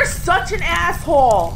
You're such an asshole.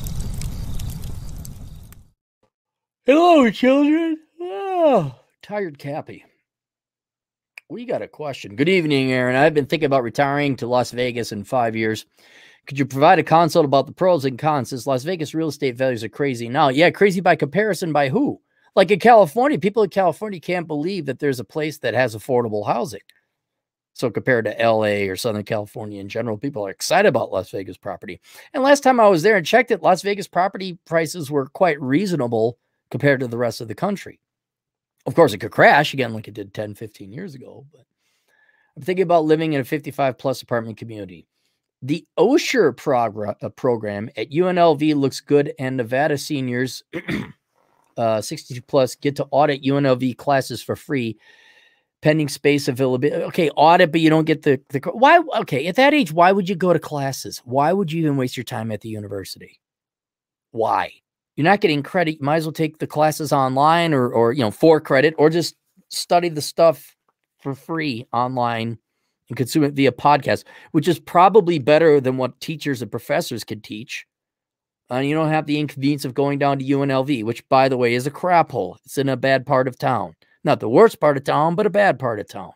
Hello, children. Oh, tired Cappy. We got a question. Good evening, Aaron. I've been thinking about retiring to Las Vegas in 5 years. Could you provide a consult about the pros and cons? Since Las Vegas real estate values are crazy now. Yeah, crazy by comparison by who? Like in California, people in California can't believe that there's a place that has affordable housing. So compared to LA or Southern California in general, people are excited about Las Vegas property. And last time I was there and checked it, Las Vegas property prices were quite reasonable compared to the rest of the country. Of course, it could crash again like it did 10, 15 years ago. But I'm thinking about living in a 55-plus apartment community. The Osher program at UNLV looks good, and Nevada seniors 62-plus get to audit UNLV classes for free, pending space availability. Okay, audit, but you don't get the why? Okay, at that age, why would you go to classes? Why would you even waste your time at the university? Why? You're not getting credit. You might as well take the classes online or for credit, or just study the stuff for free online and consume it via podcast, which is probably better than what teachers and professors could teach. And you don't have the inconvenience of going down to UNLV, which, by the way, is a crap hole. It's in a bad part of town. Not the worst part of town, but a bad part of town.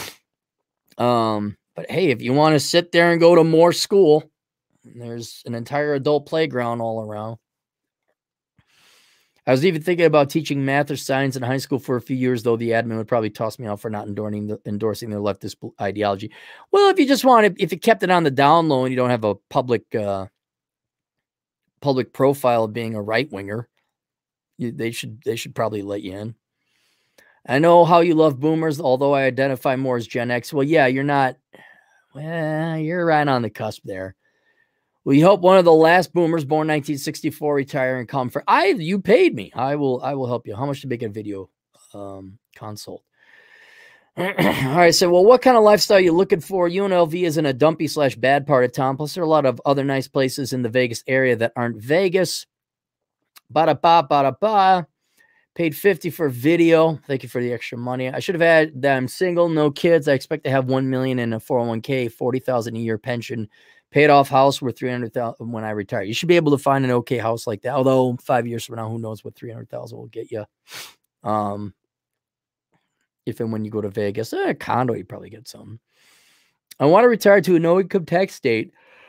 But hey, if you want to sit there and go to more school, there's an entire adult playground all around. I was even thinking about teaching math or science in high school for a few years, though the admin would probably toss me out for not endorsing their leftist ideology. Well, if you just want to, if you kept it on the down low and you don't have a public profile of being a right winger, they should probably let you in. I know how you love boomers, although I identify more as Gen X. Well, yeah, you're not. Well, you're right on the cusp there. We hope one of the last boomers born 1964 retire and come for. You paid me. I will help you. How much to make a video consult? All right. So, well, what kind of lifestyle are you looking for? UNLV is in a dumpy / bad part of town. Plus, there are a lot of other nice places in the Vegas area that aren't Vegas. Ba-da-ba. Paid $50 for video. Thank you for the extra money. I should have had that I'm single, no kids. I expect to have $1 million in a 401k, $40,000 a year pension, paid off house worth $300,000 when I retire. You should be able to find an okay house like that. Although 5 years from now, who knows what $300,000 will get you. If and when you go to Vegas, a condo, you probably get some. I want to retire to a no income tax state.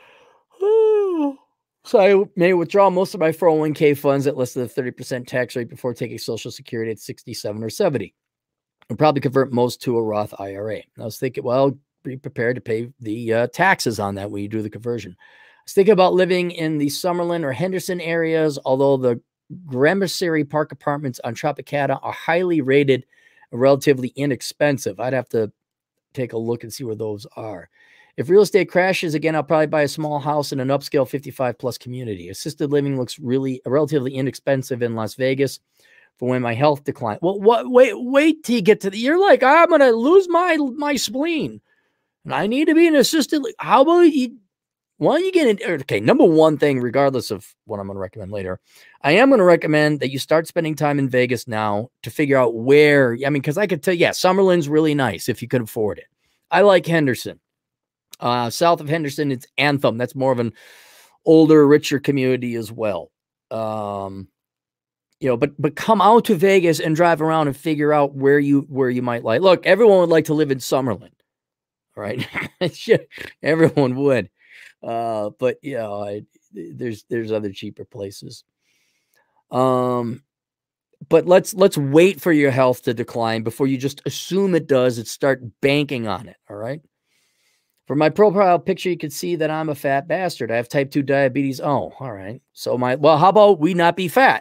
So I may withdraw most of my 401k funds at less than the 30% tax rate before taking Social Security at 67 or 70. I'll probably convert most to a Roth IRA. I was thinking, well, be prepared to pay the taxes on that when you do the conversion. I was thinking about living in the Summerlin or Henderson areas, although the Gramercy Park apartments on Tropicana are highly rated and relatively inexpensive. I'd have to take a look and see where those are. If real estate crashes again, I'll probably buy a small house in an upscale 55-plus community. Assisted living looks relatively inexpensive in Las Vegas for when my health declines. Well, wait till you get to the. You're like, I'm going to lose my spleen, and I need to be an assisted. How about you? Why don't you get in? Okay, number one thing, regardless of what I'm going to recommend later, I am going to recommend that you start spending time in Vegas now to figure out where. I mean, because I could tell you, yeah, Summerlin's really nice if you could afford it. I like Henderson. South of Henderson, it's Anthem. That's more of an older, richer community as well. But come out to Vegas and drive around and figure out where you might like. Look, everyone would like to live in Summerlin, right? Everyone would. But there's other cheaper places. But let's wait for your health to decline before you just assume it does and start banking on it. All right. For my profile picture, you can see that I'm a fat bastard. I have type 2 diabetes. Oh, all right. So how about we not be fat?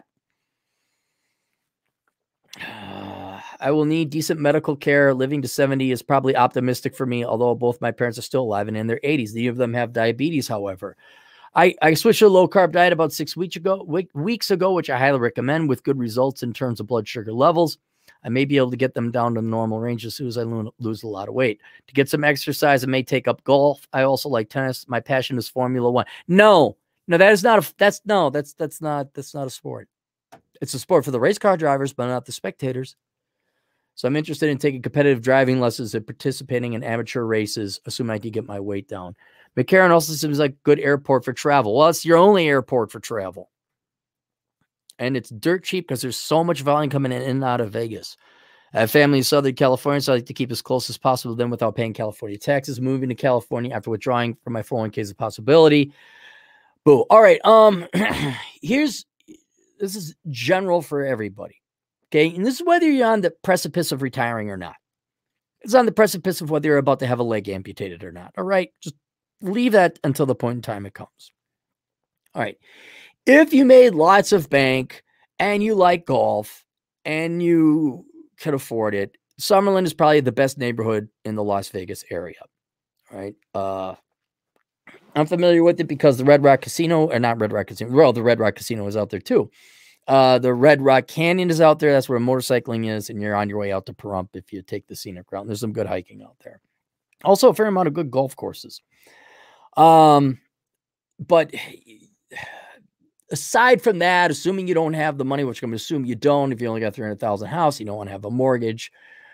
I will need decent medical care. Living to 70 is probably optimistic for me, although both my parents are still alive and in their 80s. Neither of them have diabetes, however. I switched to a low-carb diet about 6 weeks ago, which I highly recommend with good results in terms of blood sugar levels. I may be able to get them down to the normal range as soon as I lose a lot of weight. To get some exercise, I may take up golf. I also like tennis. My passion is Formula One. No, that's not a sport. It's a sport for the race car drivers, but not the spectators. So I'm interested in taking competitive driving lessons and participating in amateur races, assuming I can get my weight down. McCarran also seems like a good airport for travel. Well, it's your only airport for travel. And it's dirt cheap because there's so much volume coming in and out of Vegas. I have family in Southern California, so I like to keep as close as possible to them without paying California taxes. Moving to California after withdrawing from my 401k is a possibility. Boo. All right. This is general for everybody. Okay. And this is whether you're on the precipice of retiring or not. It's on the precipice of whether you're about to have a leg amputated or not. All right. Just leave that until the point in time it comes. All right. If you made lots of bank and you like golf and you can afford it, Summerlin is probably the best neighborhood in the Las Vegas area. Right. I'm familiar with it because the Red Rock Casino, or not Red Rock Casino, well, the Red Rock Casino is out there too. The Red Rock Canyon is out there. That's where motorcycling is, and you're on your way out to Pahrump if you take the scenic route. There's some good hiking out there. Also, a fair amount of good golf courses. But aside from that, assuming you don't have the money, which I'm going to assume you don't, if you only got $300,000 house, you don't want to have a mortgage.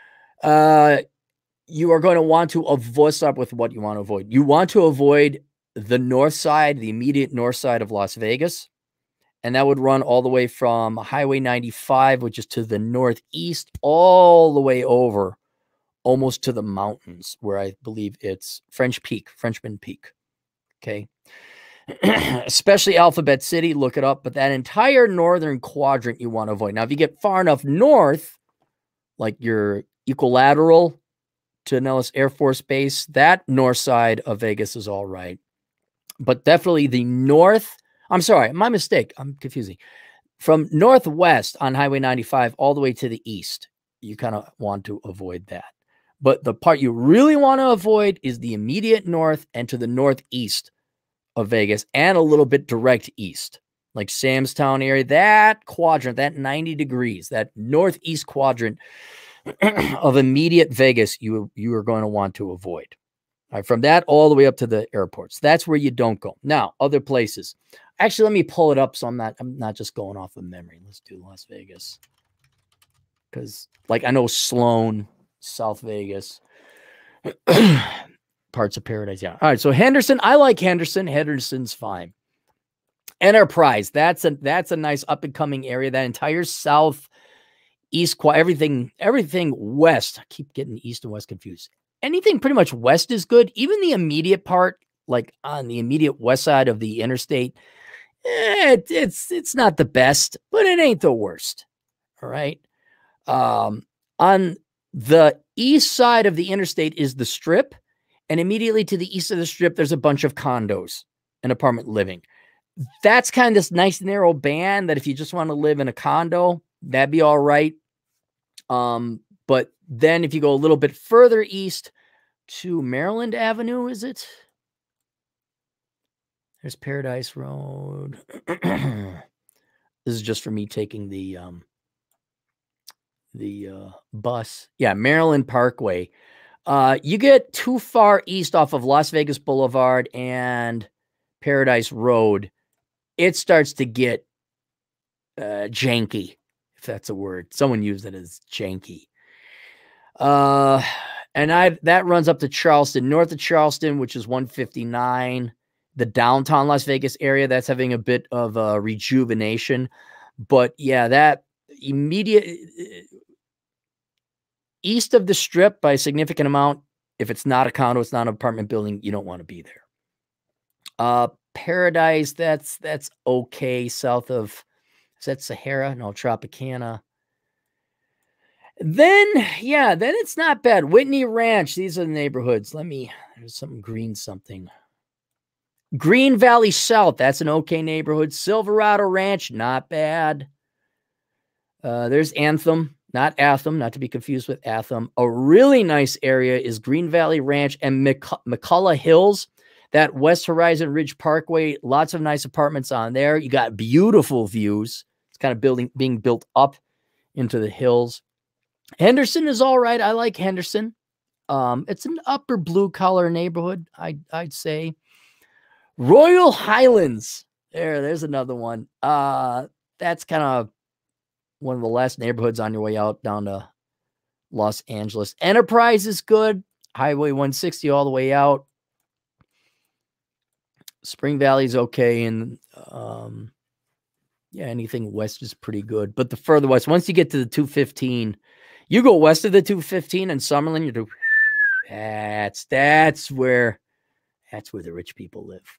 You are going to want to avoid, start with what you want to avoid. You want to avoid the north side, the immediate north side of Las Vegas. And that would run all the way from Highway 95, which is to the northeast, all the way over almost to the mountains, where I believe it's Frenchman Peak. Okay. Especially Alphabet City, look it up. But that entire northern quadrant you want to avoid. Now, if you get far enough north, like your equilateral to Nellis Air Force Base, that north side of Vegas is all right. But definitely the north, I'm sorry, my mistake. I'm confusing. From northwest on Highway 95 all the way to the east, you kind of want to avoid that. But the part you really want to avoid is the immediate north and to the northeast of Vegas and a little bit direct east, like Sam's Town area, that quadrant, that 90 degrees, that northeast quadrant of immediate Vegas, you are going to want to avoid. All right, from that all the way up to the airports. That's where you don't go. Now, other places. Actually, let me pull it up so I'm not just going off of memory. Let's do Las Vegas. Because, like, I know Sloan, South Vegas, parts of Paradise. Yeah. All right, so Henderson. I like Henderson. Henderson's fine. Enterprise. That's a nice up-and-coming area. That entire south, east, everything west. I keep getting east and west confused. Anything pretty much west is good. Even the immediate part, like on the immediate west side of the interstate, it's not the best, but it ain't the worst. All right. On the east side of the interstate is the Strip, and immediately to the east of the Strip, there's a bunch of condos and apartment living. That's kind of this nice narrow band that if you just want to live in a condo, that'd be all right. But then if you go a little bit further east to Maryland Avenue, is it? There's Paradise Road. This is just for me taking the bus. Yeah, Maryland Parkway. You get too far east off of Las Vegas Boulevard and Paradise Road, it starts to get janky, if that's a word. Someone used it as janky. And that runs up to Charleston, north of Charleston, which is 159. The downtown Las Vegas area, that's having a bit of a rejuvenation. But yeah, that immediate east of the Strip by a significant amount, if it's not a condo, it's not an apartment building, you don't want to be there. Paradise, that's okay. South of, is that Sahara? No, Tropicana. Then it's not bad. Whitney Ranch, these are the neighborhoods. There's something green something. Green Valley South, that's an okay neighborhood. Silverado Ranch, not bad. There's Anthem, not Atham, not to be confused with Atham. A really nice area is Green Valley Ranch and McCullough Hills, that West Horizon Ridge Parkway. Lots of nice apartments on there. You got beautiful views. It's kind of being built up into the hills. Henderson is all right. I like Henderson. It's an upper blue collar neighborhood, I'd say. Royal Highlands. There's another one. That's kind of one of the last neighborhoods on your way out down to Los Angeles. Enterprise is good. Highway 160 all the way out. Spring Valley's okay, and yeah, anything west is pretty good. But the further west, once you get to the 215, you go west of the 215 and Summerlin, you do. That's where the rich people live.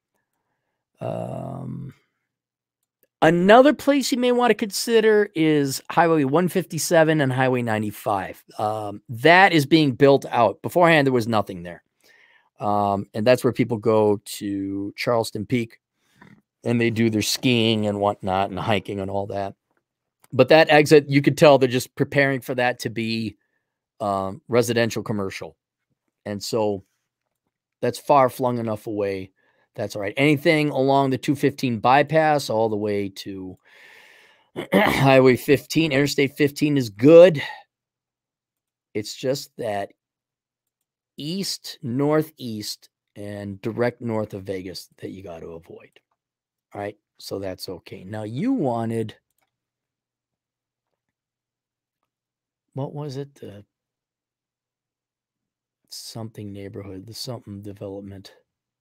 Another place you may want to consider is Highway 157 and Highway 95. That is being built out. Beforehand, there was nothing there. And that's where people go to Charleston Peak, and they do their skiing and whatnot and hiking and all that. But that exit, you could tell they're just preparing for that to be residential commercial. And so that's far flung enough away. That's all right. Anything along the 215 bypass all the way to Highway 15, Interstate 15 is good. It's just that east, northeast, and direct north of Vegas that you got to avoid. All right. So that's okay. Now you wanted, what was it? The something neighborhood, the something development.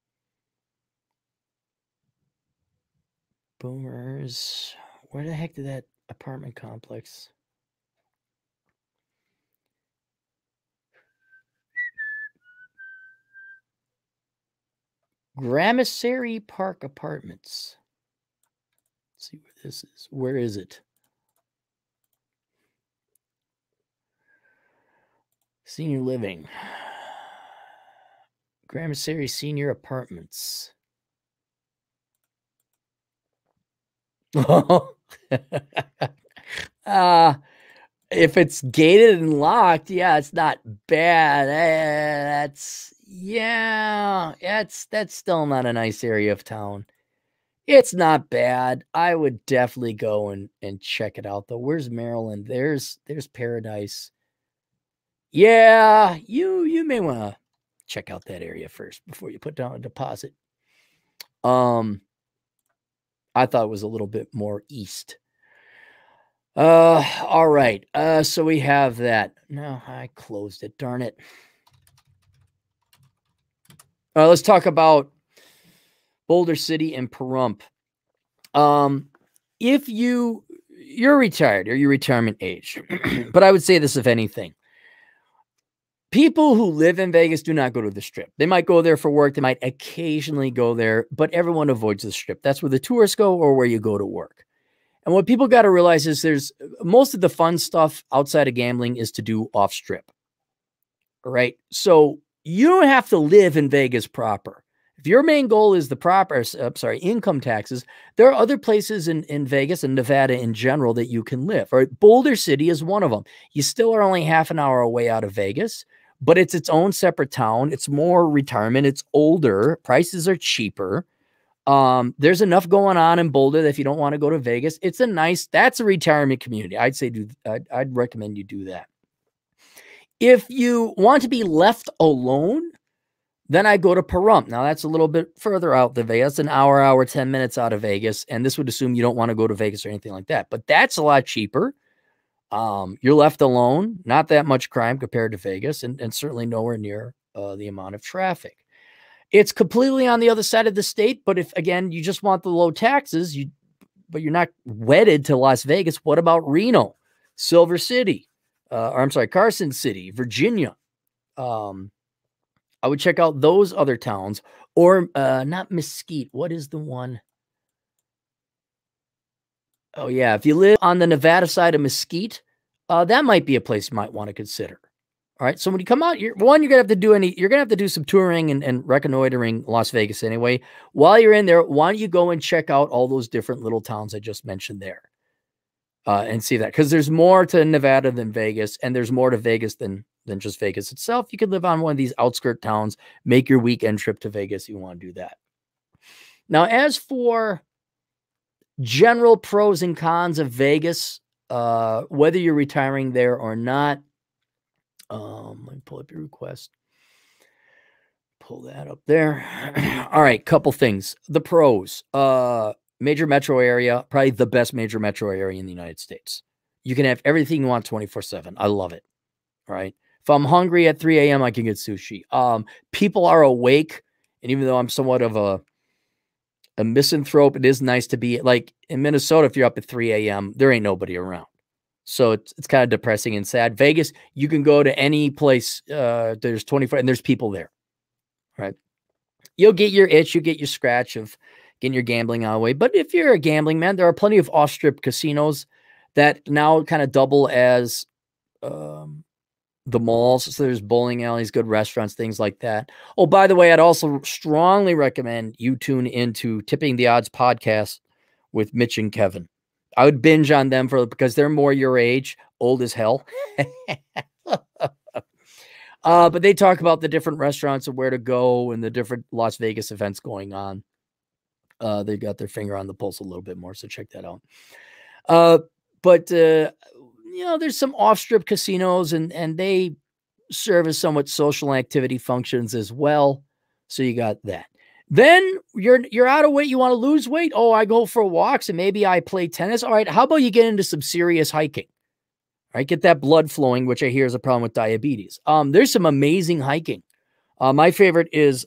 Boomers. Where the heck did that apartment complex? Gramercy Park Apartments. Let's see where this is. Where is it? Senior living. Gramercy Senior Apartments. If it's gated and locked, yeah, it's not bad. That's still not a nice area of town. It's not bad. I would definitely go and check it out though. Where's Maryland? There's Paradise. Yeah, you may want to check out that area first before you put down a deposit. I thought it was a little bit more east. All right. So we have that. No, I closed it. Darn it. Let's talk about Boulder City and Pahrump. If you're retired or you're retirement age, but I would say this, if anything, people who live in Vegas do not go to the Strip. They might go there for work. They might occasionally go there, but everyone avoids the Strip. That's where the tourists go or where you go to work. And what people got to realize is there's most of the fun stuff outside of gambling is to do off Strip. All right. So you don't have to live in Vegas proper. If your main goal is income taxes, there are other places in Vegas and Nevada in general that you can live. All right. Boulder City is one of them. You still are only half an hour away out of Vegas, but it's its own separate town. It's more retirement. It's older. Prices are cheaper. There's enough going on in Boulder that if you don't want to go to Vegas, that's a retirement community. I'd recommend you do that. If you want to be left alone, then I go to Pahrump. Now that's a little bit further out than Vegas, an hour, 10 minutes out of Vegas. And this would assume you don't want to go to Vegas or anything like that, but that's a lot cheaper. You're left alone, not that much crime compared to Vegas, and certainly nowhere near the amount of traffic. It's completely on the other side of the state, but if, again, you just want the low taxes, but you're not wedded to Las Vegas, what about Reno, Silver City, Carson City, Virginia? I would check out those other towns, or not Mesquite. What is the one? Oh, yeah. If you live on the Nevada side of Mesquite, that might be a place you might want to consider. All right. So when you come out, you're going to have to do some touring and reconnoitering Las Vegas anyway. While you're in there, why don't you go and check out all those different little towns I just mentioned there and see that? Because there's more to Nevada than Vegas, and there's more to Vegas than just Vegas itself. You could live on one of these outskirt towns, make your weekend trip to Vegas if you want to do that. Now, as for general pros and cons of Vegas, whether you're retiring there or not, let me pull up your request. Pull that up there. All right, couple things. The pros. Major metro area, probably the best major metro area in the United States. You can have everything you want 24/7. I love it. All right. If I'm hungry at 3 a.m., I can get sushi. People are awake. And even though I'm somewhat of a a misanthrope. It is nice to be like in Minnesota. If you're up at 3 a.m., there ain't nobody around. So it's kind of depressing and sad. Vegas, you can go to any place. There's 24 and there's people there, right? You'll get your itch, you get your scratch of getting your gambling on the way. But if you're a gambling man, there are plenty of off-strip casinos that now kind of double as the malls. So there's bowling alleys, good restaurants, things like that. Oh, by the way, I'd also strongly recommend you tune into Tipping the Odds podcast with Mitch and Kevin. I would binge on them because they're more your age, old as hell. But they talk about the different restaurants and where to go and the different Las Vegas events going on. They got their finger on the pulse a little bit more, so check that out. But you know, there's some off-strip casinos and they serve as somewhat social activity functions as well. So you got that. Then you're out of weight. You want to lose weight. Oh, I go for walks and maybe I play tennis. All right. How about you get into some serious hiking? All right. Get that blood flowing, which I hear is a problem with diabetes. There's some amazing hiking. My favorite is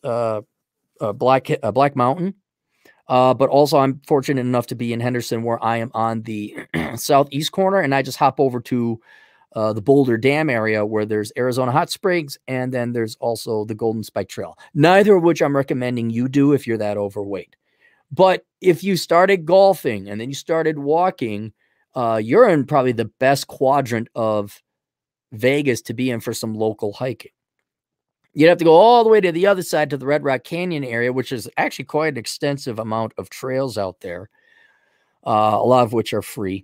Black Mountain. But also I'm fortunate enough to be in Henderson where I am on the southeast corner and I just hop over to the Boulder Dam area where there's Arizona Hot Springs and then there's also the Golden Spike Trail, neither of which I'm recommending you do if you're that overweight. But if you started golfing and then you started walking, you're in probably the best quadrant of Vegas to be in for some local hiking. You'd have to go all the way to the other side to the Red Rock Canyon area, which is actually quite an extensive amount of trails out there, a lot of which are free.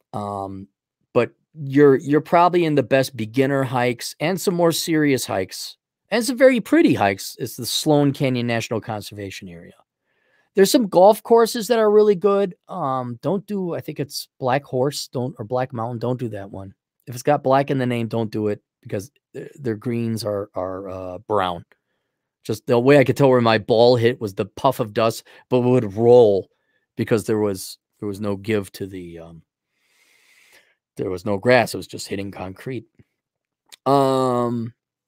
But you're probably in the best beginner hikes and some more serious hikes and some very pretty hikes. It's the Sloan Canyon National Conservation Area. There's some golf courses that are really good. Don't do, I think it's Black Horse, or Black Mountain. Don't do that one. If it's got black in the name, don't do it because their greens are brown. Just the way I could tell where my ball hit was the puff of dust, but would roll because there was no give to the there was no grass. It was just hitting concrete. And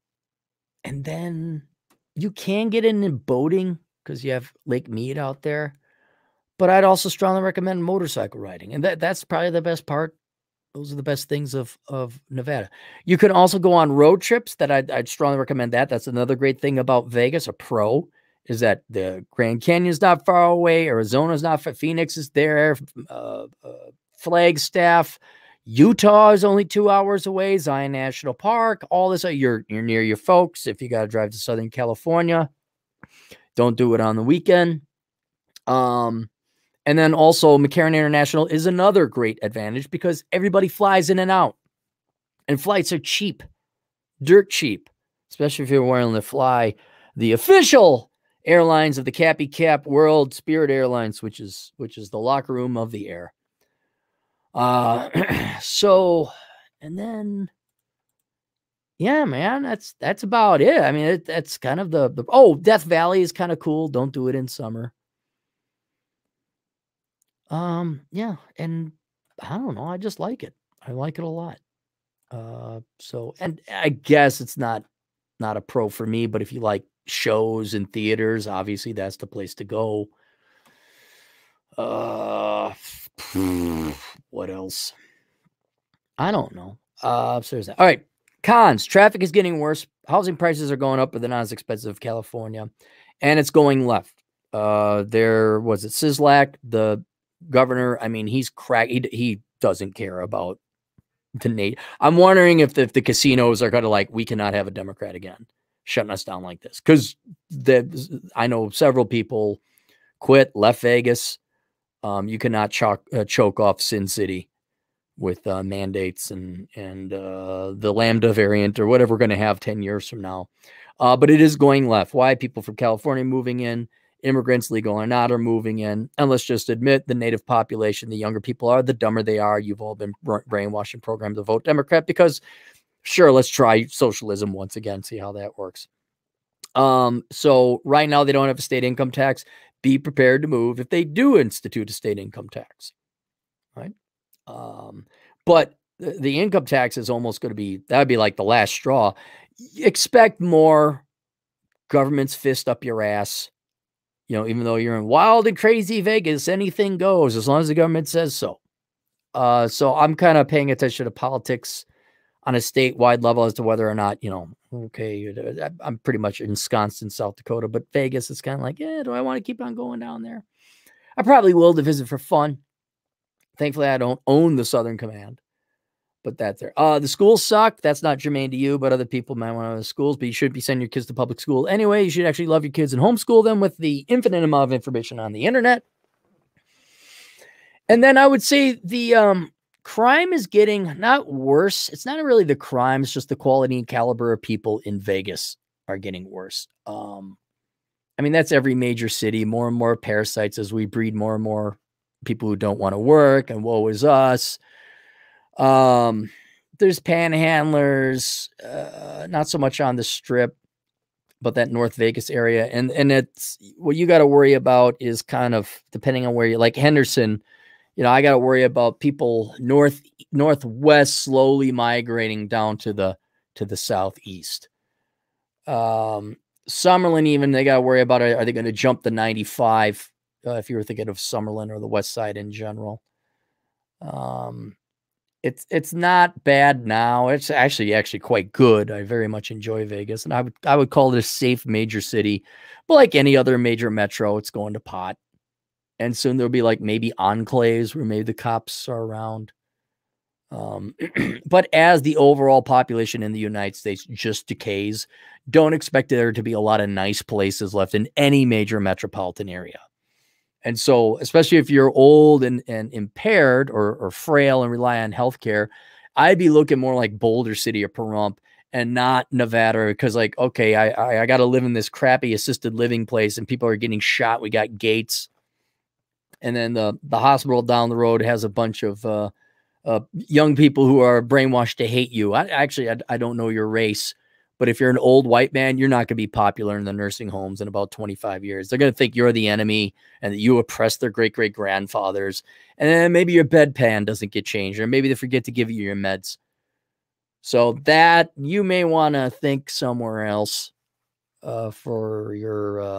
then you can get in boating because you have Lake Mead out there. But I'd also strongly recommend motorcycle riding. And that's probably the best part. Those are the best things of Nevada. You can also go on road trips that I'd strongly recommend that. That's another great thing about Vegas, a pro, is that the Grand Canyon's not far away. Arizona's not far. Phoenix is there. Flagstaff. Utah is only 2 hours away. Zion National Park. All this, you're near your folks. If you got to drive to Southern California, don't do it on the weekend. And then also McCarran International is another great advantage because everybody flies in and out. And flights are cheap, dirt cheap, especially if you're willing to fly the official airlines of the Cappy Cap world, Spirit Airlines, which is the locker room of the air. So, and then, yeah, man, that's about it. I mean, that's kind of the Death Valley is kind of cool. Don't do it in summer. Yeah, and I don't know, I just like it. I like it a lot. So, and I guess it's not a pro for me, but if you like shows and theaters, obviously that's the place to go. What else? I don't know. Seriously. All right. Cons. Traffic is getting worse. Housing prices are going up, but they're not as expensive as California. And it's going left. There was it Sisolak, the governor. I mean, he's crack. He doesn't care about the Nate. I'm wondering if the casinos are going to we cannot have a Democrat again, shutting us down like this. Because I know several people quit, left Vegas. You cannot choke off Sin City with mandates and the Lambda variant or whatever we're going to have 10 years from now. But it is going left. Why? People from California moving in, immigrants, legal or not, are moving in. And let's just admit the native population, the younger people are, the dumber they are. You've all been brainwashed and programmed to vote Democrat because, sure, let's try socialism once again, see how that works. So right now they don't have a state income tax. Be prepared to move if they do institute a state income tax, right? But the income tax is almost going to be, that would be like the last straw. Expect more government's fist up your ass You know, even though you're in wild and crazy Vegas, anything goes as long as the government says so. So I'm kind of paying attention to politics on a statewide level as to whether or not, you know, okay, I'm pretty much ensconced in South Dakota, but Vegas is kind of like, yeah, do I want to keep on going down there? I probably will to visit for fun. Thankfully, I don't own the Southern Command, but that's there. The schools suck. That's not germane to you, but other people might want to know the schools, but you should be sending your kids to public school anyway. You should actually love your kids and homeschool them with the infinite amount of information on the internet. And then I would say the crime is getting not worse. It's not really the crime. It's just the quality and caliber of people in Vegas are getting worse. I mean, that's every major city, more and more parasites as we breed more and more people who don't want to work, and woe is us. There's panhandlers, not so much on the Strip, but that North Vegas area. And it's what you got to worry about is kind of depending on where you like Henderson. You know, I got to worry about people northwest slowly migrating down to the southeast. Summerlin, even they got to worry about, are they going to jump the 95? If you were thinking of Summerlin or the West Side in general. It's not bad now. It's actually quite good. I very much enjoy Vegas, and I would call it a safe major city. But like any other major metro, it's going to pot. And soon there'll be like maybe enclaves where maybe the cops are around. But as the overall population in the United States just decays, don't expect there to be a lot of nice places left in any major metropolitan area. And so, especially if you're old and impaired or frail and rely on healthcare, I'd be looking more like Boulder City or Pahrump and not Nevada, because like, okay, I got to live in this crappy assisted living place and people are getting shot. We got Gates. And then the hospital down the road has a bunch of young people who are brainwashed to hate you. I don't know your race, but if you're an old white man, you're not going to be popular in the nursing homes in about 25 years. They're going to think you're the enemy and that you oppressed their great-great-grandfathers. And then maybe your bedpan doesn't get changed, or maybe they forget to give you your meds. So that you may want to think somewhere else for your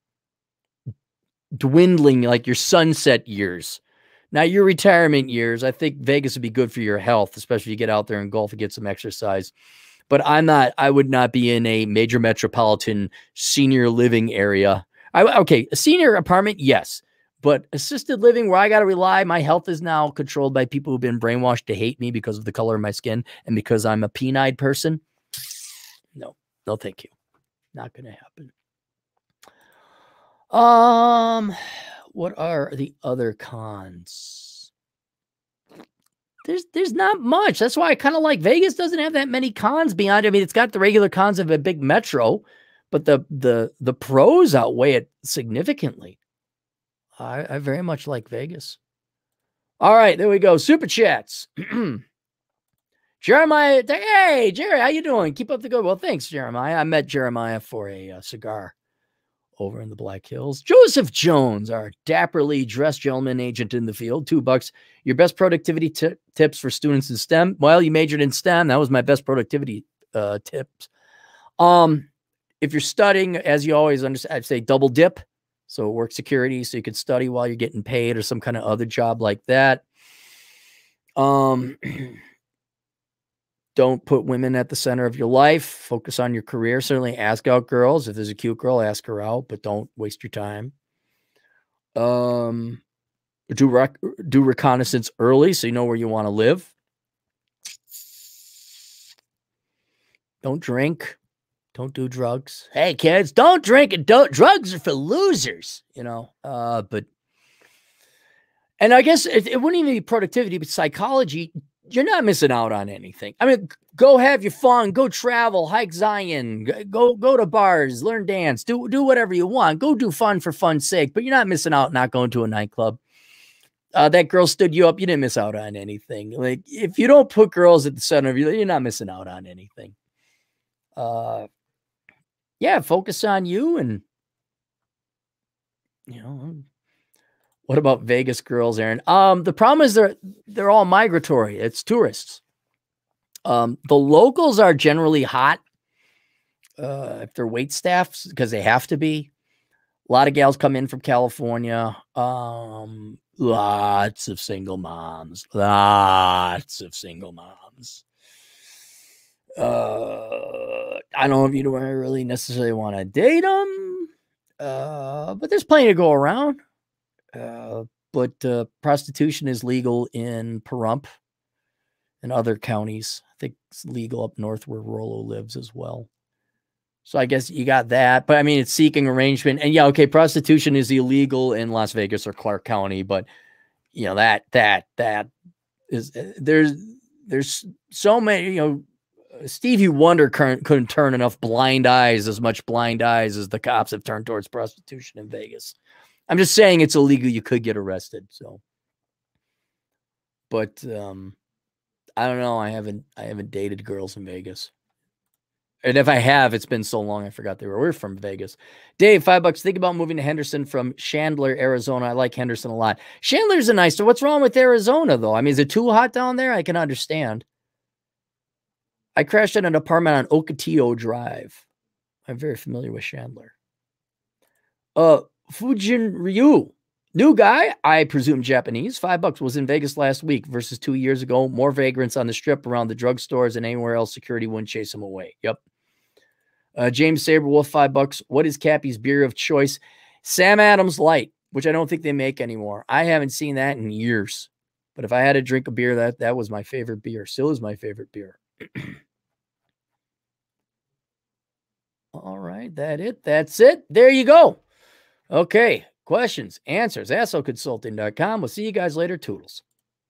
dwindling, like your sunset years. Now, your retirement years, I think Vegas would be good for your health, especially if you get out there and golf and get some exercise. But I would not be in a major metropolitan senior living area. Okay, a senior apartment, yes. But assisted living where I got to rely, my health is now controlled by people who've been brainwashed to hate me because of the color of my skin and because I'm a peen-eyed person. No, thank you. Not going to happen. What are the other cons? There's not much. That's why I kind of like Vegas. Doesn't have that many cons beyond. I mean, it's got the regular cons of a big metro, but the pros outweigh it significantly. I very much like Vegas. All right, there we go. Super chats. Jeremiah, hey Jerry, how you doing? Keep up the good. Well, thanks, Jeremiah. I met Jeremiah for a cigar over in the Black Hills. Joseph Jones, our dapperly dressed gentleman agent in the field. $2. Your best productivity tips for students in STEM. Well, you majored in STEM. That was my best productivity tips. If you're studying, as you always understand, I'd say double dip. So work security, so you could study while you're getting paid or some kind of other job like that. Don't put women at the center of your life. Focus on your career. Certainly ask out girls. If there's a cute girl, ask her out, but don't waste your time. Do reconnaissance early so you know where you want to live. Don't drink. Don't do drugs. Hey, kids, don't drink and don't. Drugs are for losers, you know. And I guess it wouldn't even be productivity, but psychology. You're not missing out on anything. I mean, go have your fun, go travel, hike Zion, go to bars, learn dance, do whatever you want. Go do fun for fun's sake, but you're not missing out not going to a nightclub. That girl stood you up. You didn't miss out on anything. Like, if you don't put girls at the center of you, you're not missing out on anything. Yeah, focus on you. And, you know, what about Vegas girls, Aaron? The problem is they're all migratory. It's tourists. The locals are generally hot if they're wait staffs because they have to be. A lot of gals come in from California. Lots of single moms. Lots of single moms. I don't know if you don't really necessarily want to date them, but there's plenty to go around. But prostitution is legal in Pahrump and other counties. I think it's legal up north where Rollo lives as well. So I guess you got that. But I mean, it's seeking arrangement. And yeah, okay, prostitution is illegal in Las Vegas or Clark County. But, you know, that is, there's so many, you know, Stevie Wonder couldn't turn enough blind eyes, as much blind eyes as the cops have turned towards prostitution in Vegas. I'm just saying it's illegal. You could get arrested. So, but I don't know. I haven't dated girls in Vegas. And if I have, it's been so long, I forgot they were from Vegas. Dave, $5. Think about moving to Henderson from Chandler, Arizona. I like Henderson a lot. Chandler's a nice. What's wrong with Arizona, though? I mean, is it too hot down there? I can understand. I crashed at an apartment on Ocotillo Drive. I'm very familiar with Chandler. Fujin Ryu. New guy, I presume Japanese. $5 was in Vegas last week versus 2 years ago. More vagrants on the strip around the drugstores and anywhere else. Security wouldn't chase them away. Yep. James Saberwolf, $5. What is Cappy's beer of choice? Sam Adams Light, which I don't think they make anymore. I haven't seen that in years. But if I had to drink a beer, that was my favorite beer. Still is my favorite beer. All right, that's it. There you go. Okay, questions, answers, assholeconsulting.com. We'll see you guys later. Toodles.